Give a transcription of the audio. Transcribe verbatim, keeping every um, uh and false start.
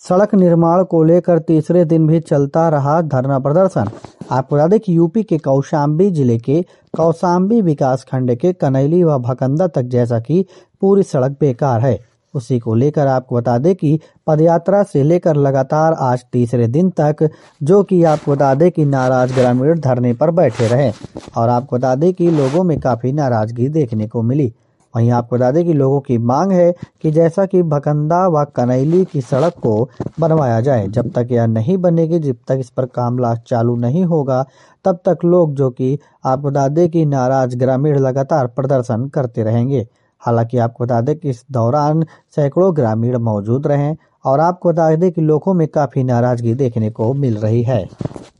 सड़क निर्माण को लेकर तीसरे दिन भी चलता रहा धरना प्रदर्शन। आपको बता दें कि यूपी के कौशाम्बी जिले के कौशाम्बी विकास खंड के कनैली व भकंदा तक जैसा कि पूरी सड़क बेकार है, उसी को लेकर आपको बता दें कि पदयात्रा से लेकर लगातार आज तीसरे दिन तक जो कि आपको बता दें कि नाराज ग्रामीण धरने पर बैठे रहे और आपको बता दें कि लोगों में काफी नाराजगी देखने को मिली। वहीं आपको बता दें कि लोगों की मांग है कि जैसा कि भकंदा व कनैली की सड़क को बनवाया जाए। जब तक यह नहीं बनेगी, जब तक इस पर काम चालू नहीं होगा, तब तक लोग जो कि आपको बता दें कि नाराज ग्रामीण लगातार प्रदर्शन करते रहेंगे। हालांकि आपको बता दें कि इस दौरान सैकड़ों ग्रामीण मौजूद रहे और आपको बता दें कि लोगों में काफी नाराजगी देखने को मिल रही है।